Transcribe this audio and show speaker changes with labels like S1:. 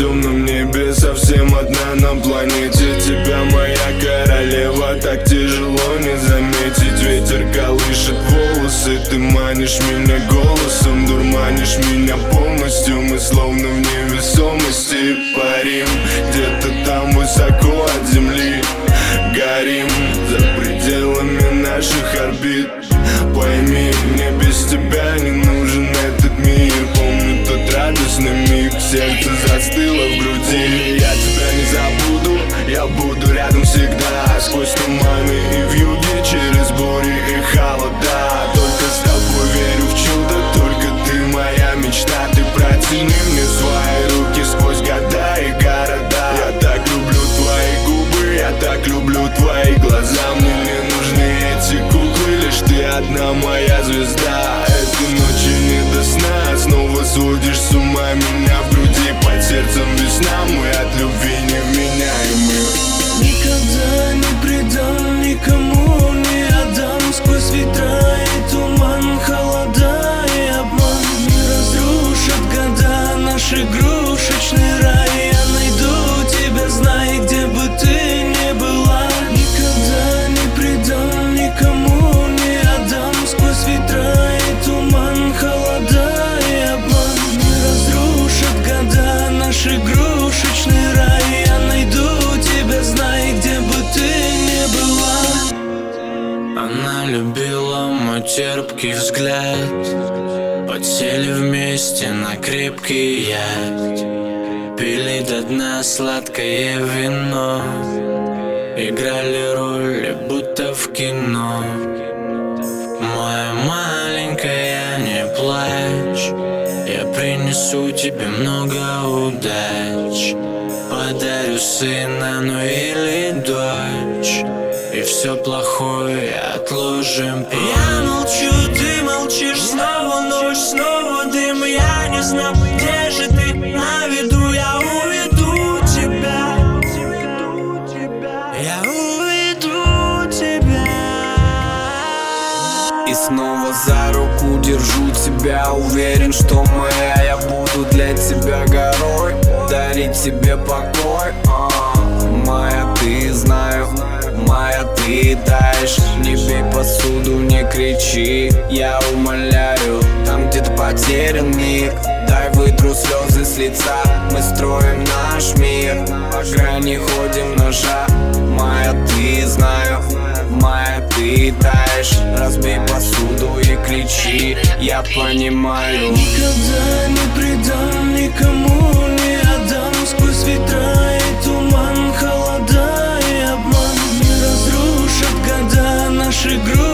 S1: темном небе, совсем одна на планете. Тебя, моя королева, так тяжело не заметить. Ветер колышет волосы, ты манишь меня голосом, дурманишь меня полностью. Мы словно в невесомости парим, где-то там высоко от земли. Горим за пределами наших орбит. Пойми, мне без тебя не нужен этот мир. Помню тот радостный миг, сердце застыло в груди. Я тебя не забуду, я буду рядом всегда. Сквозь туманы и вьюги, через бури и холода. Только с тобой верю в чудо, только ты моя мечта. Ты протяни мне свои руки сквозь года и города. Я так люблю твои губы, я так люблю твои глаза. Мне не нужны эти куклы, лишь ты одна моя звезда. Этой ночи не до сна, снова сводишь с ума меня в груди. Под сердцем весна, мы от любви невменяемы.
S2: Никогда не предам, никому не отдам. Сквозь ветра и туман, холода и обман не разрушат года наш игрушечный рай. Я найду тебя, знай, где бы ты ни была. Никогда не предам, никому не отдам. Сквозь ветра и туман, холода и обман не разрушат года наш игрушечный рай. Я найду тебя, знай, где бы ты ни была.
S3: Она любила мой терпкий взгляд. Подсели вместе на крепкий яд. Пили до дна сладкое вино. Играли роли, будто в кино. Моя маленькая, не плачь. Я принесу тебе много удач. Подарю сына, ну или дочь. И все плохое отложим прочь.
S2: Я молчу, ты молчишь. Снова ночь, снова дым. Я не знаю, где же ты. На виду я уведу тебя. Я уведу тебя.
S4: И снова за руку держу тебя. Уверен, что моя, я буду для тебя горой. Дарить тебе покой. Моя, ты знаю, моя, ты таешь. Не бей посуду, не кричи, я умоляю. Там где-то потерян мир, дай вытру слезы с лица. Мы строим наш мир, по грани ходим ножа. Моя, ты знаю, моя, ты таешь. Разбей посуду и кричи, я понимаю.
S2: Никогда не предам, никому не отдам. Сквозь ветра и туман, холода и обман не разрушат года наш игрушечный